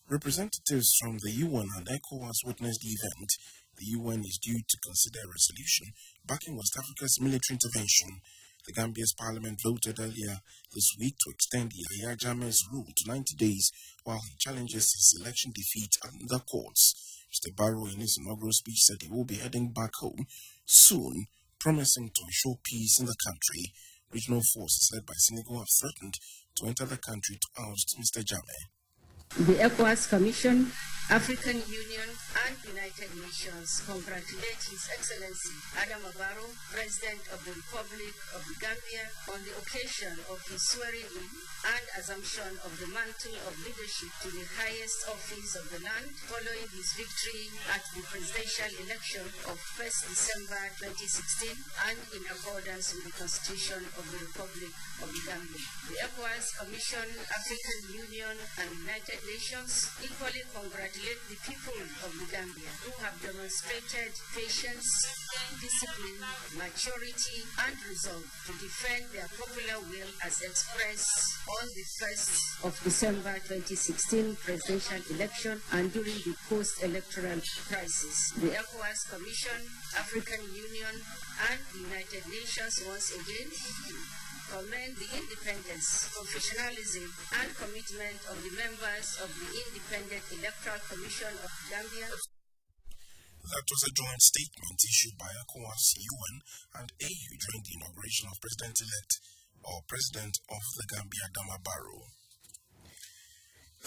Representatives from the UN and ECOWAS witnessed the event. The UN is due to consider a resolution backing West Africa's military intervention. The Gambia's parliament voted earlier this week to extend Yahya Jammeh's rule to 90 days while he challenges his election defeat in the courts. Mr. Barrow, in his inaugural speech, said he will be heading back home soon, promising to ensure peace in the country. Regional forces led by Senegal have threatened to enter the country to oust Mr. Jammeh. The ECOWAS Commission, African Union, and United Nations congratulate His Excellency Adama Barrow, President of the Republic of the Gambia, on the occasion of his swearing-in and assumption of the mantle of leadership to the highest office of the land following his victory at the presidential election of 1st December 2016 and in accordance with the Constitution of the Republic of the Gambia. The ECOWAS Commission, African Union, and United Nations equally congratulate the people of the Gambia who have demonstrated patience, discipline, maturity, and resolve to defend their popular will as expressed on the 1st of December 2016 presidential election and during the post-electoral crisis. The ECOWAS Commission, African Union, and the United Nations once again commend the independence, professionalism, and commitment of the members of the Independent Electoral Commission of Gambia. That was a joint statement issued by ECOWAS, UN, and AU during the inauguration of President of the Gambia, Adama Barrow.